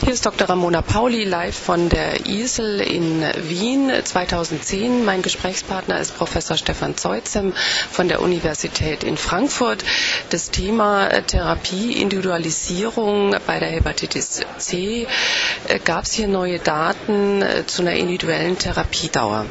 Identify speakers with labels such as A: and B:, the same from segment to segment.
A: Hier ist Dr. Ramona Pauli live von der ISL in Wien 2010. Mein Gesprächspartner ist Professor Stefan Zeutzer von der Universität in Frankfurt. Das Thema Therapie, Individualisierung bei der Hepatitis C. Gab es hier neue Daten zu einer individuellen Therapiedauer?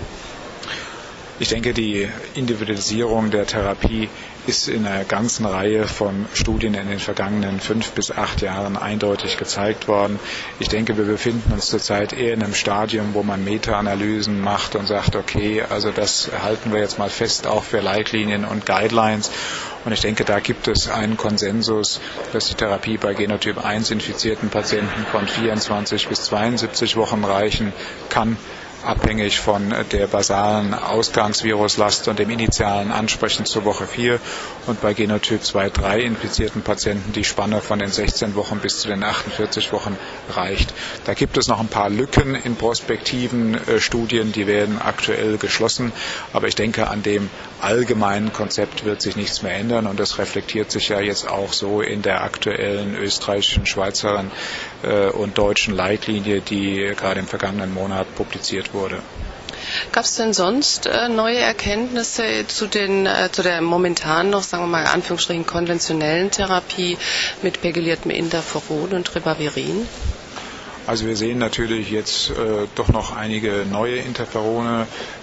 B: Ich denke, die Individualisierung der Therapie ist in einer ganzen Reihe von Studien in den vergangenen 5 bis 8 Jahren eindeutig gezeigt worden. Ich denke, wir befinden uns zurzeit eher in einem Stadium, wo man Meta-Analysen macht und sagt, okay, also das halten wir jetzt mal fest, auch für Leitlinien und Guidelines. Und ich denke, da gibt es einen Konsensus, dass die Therapie bei Genotyp 1 infizierten Patienten von 24 bis 72 Wochen reichen kann, abhängig von der basalen Ausgangsviruslast und dem initialen Ansprechen zur Woche 4 und bei Genotyp 2-3 infizierten Patienten die Spanne von den 16 Wochen bis zu den 48 Wochen reicht. Da gibt es noch ein paar Lücken in prospektiven Studien, die werden aktuell geschlossen, aber ich denke, an dem allgemeinen Konzept wird sich nichts mehr ändern und das reflektiert sich ja jetzt auch so in der aktuellen österreichischen, Schweizer und deutschen Leitlinie, die gerade im vergangenen Monat publiziert wurde.
A: Gab es denn sonst neue Erkenntnisse zu der momentan noch, sagen wir mal, in Anführungsstrichen konventionellen Therapie mit pegyliertem Interferon und Ribavirin?
B: Also wir sehen natürlich jetzt doch noch einige neue Interferone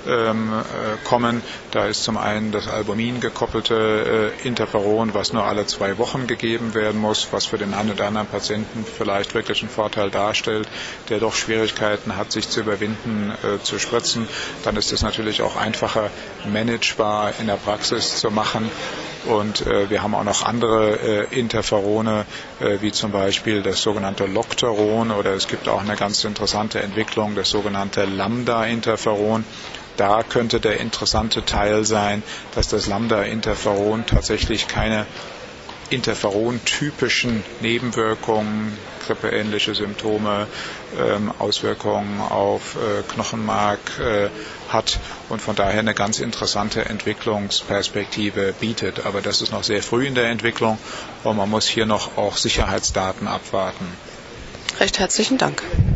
B: kommen. Da ist zum einen das Albumin gekoppelte Interferon, was nur alle 2 Wochen gegeben werden muss, was für den einen oder anderen Patienten vielleicht wirklich einen Vorteil darstellt, der doch Schwierigkeiten hat, sich zu überwinden, zu spritzen. Dann ist es natürlich auch einfacher managebar in der Praxis zu machen. Und wir haben auch noch andere Interferone, wie zum Beispiel das sogenannte Locteron, oder es gibt auch eine ganz interessante Entwicklung, das sogenannte Lambda-Interferon. Da könnte der interessante Teil sein, dass das Lambda-Interferon tatsächlich keine interferon-typischen Nebenwirkungen, grippeähnliche Symptome, Auswirkungen auf Knochenmark hat und von daher eine ganz interessante Entwicklungsperspektive bietet. Aber das ist noch sehr früh in der Entwicklung und man muss hier noch auch Sicherheitsdaten abwarten.
A: Recht herzlichen Dank.